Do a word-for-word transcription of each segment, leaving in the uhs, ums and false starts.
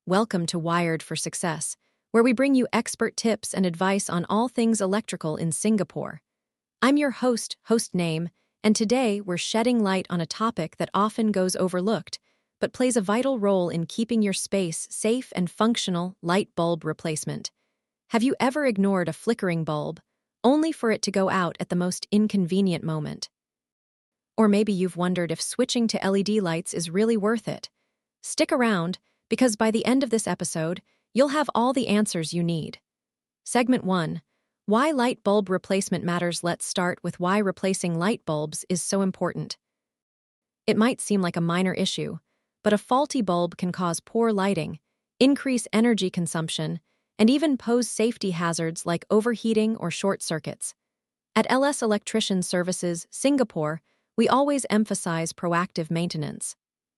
Welcome to Wired for Success, where we bring you expert tips and advice on all things electrical in Singapore. I'm your host, host name, and today we're shedding light on a topic that often goes overlooked, but plays a vital role in keeping your space safe and functional: light bulb replacement. Have you ever ignored a flickering bulb, only for it to go out at the most inconvenient moment? Or maybe you've wondered if switching to L E D lights is really worth it. Stick around, because by the end of this episode, you'll have all the answers you need. Segment one. Why light bulb replacement matters. Let's start with why replacing light bulbs is so important. It might seem like a minor issue, but a faulty bulb can cause poor lighting, increase energy consumption, and even pose safety hazards like overheating or short circuits. At L S Electrician Services, Singapore, we always emphasize proactive maintenance.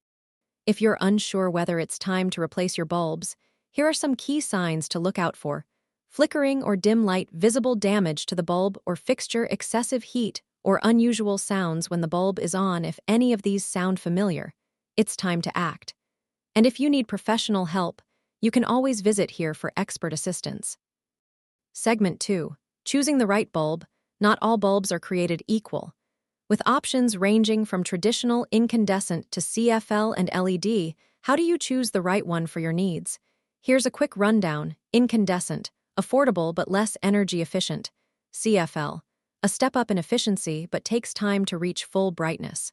If you're unsure whether it's time to replace your bulbs, here are some key signs to look out for. Flickering or dim light, visible damage to the bulb or fixture, excessive heat, or unusual sounds when the bulb is on. If any of these sound familiar, it's time to act. And if you need professional help, you can always visit here for expert assistance. Segment two. Choosing the right bulb. Not all bulbs are created equal. With options ranging from traditional incandescent to C F L and L E D, how do you choose the right one for your needs? Here's a quick rundown. Incandescent, affordable but less energy efficient. C F L, a step up in efficiency but takes time to reach full brightness.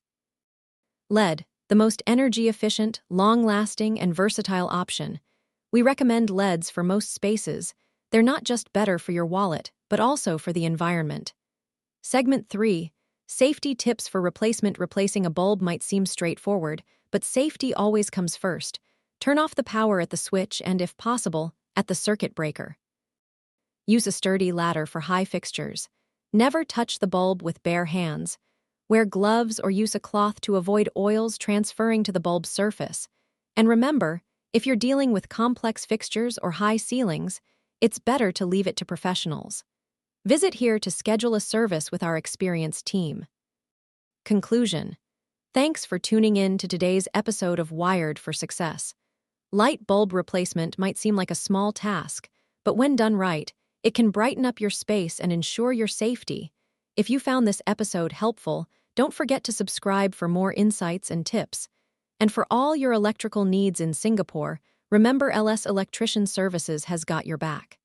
L E D, the most energy efficient, long-lasting, and versatile option. We recommend L E Ds for most spaces. They're not just better for your wallet, but also for the environment. Segment three. Safety tips for replacement. Replacing a bulb might seem straightforward, but safety always comes first. Turn off the power at the switch and, if possible, at the circuit breaker. Use a sturdy ladder for high fixtures. Never touch the bulb with bare hands. Wear gloves or use a cloth to avoid oils transferring to the bulb's surface. And remember, if you're dealing with complex fixtures or high ceilings, it's better to leave it to professionals. Visit here to schedule a service with our experienced team. Conclusion. Thanks for tuning in to today's episode of Wired for Success. Light bulb replacement might seem like a small task, but when done right, it can brighten up your space and ensure your safety. If you found this episode helpful, don't forget to subscribe for more insights and tips. And for all your electrical needs in Singapore, remember L S Electrician Services has got your back.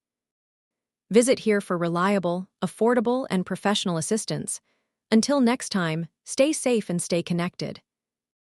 Visit here for reliable, affordable, and professional assistance. Until next time, stay safe and stay connected.